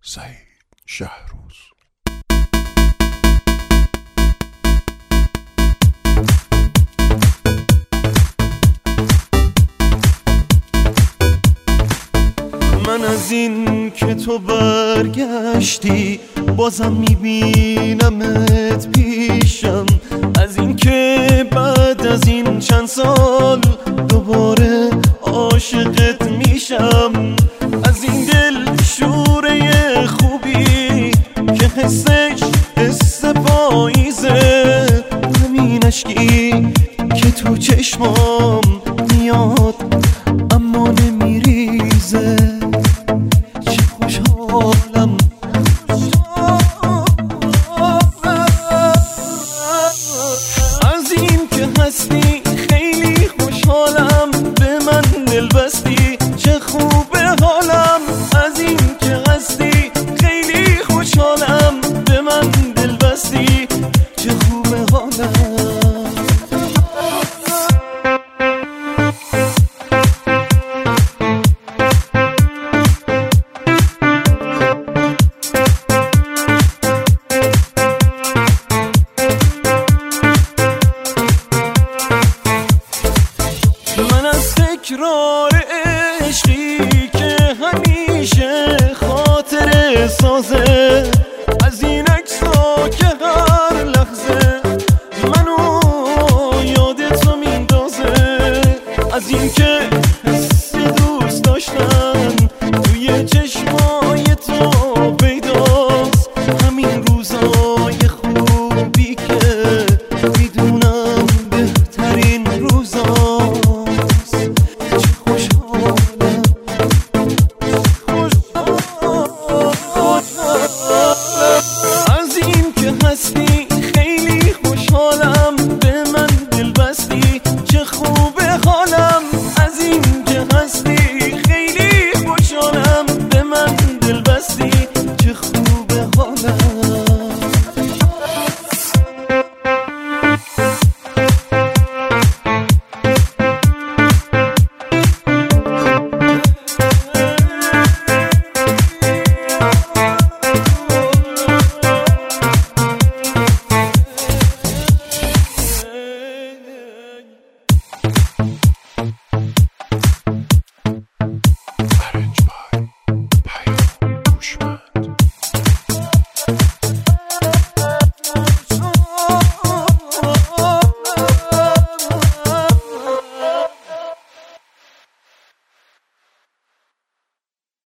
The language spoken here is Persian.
سعید شهروز. من از این که تو برگشتی بازم میبینمت پیشم، از این که بعد از این چند سال دوباره عاشقت میشم، از این دل شوره خوبی که حسش حس پاییزه، همین عشقی که تو چشمام میاد اما نمیریزه. چه خوشحالم از این که هستی، خیلی خوشحالم به من دل بستی، چه خوبه حالم از این که هستی، خیلی خوشحالم به من دل بستی، چه خوبه حالم. من از تکرار عشقی که همیشه خاطر سازه، از این عکس‌ها که هر لحظه منو یاد تو میندازه، از این که حس دوست داشتن توی چشم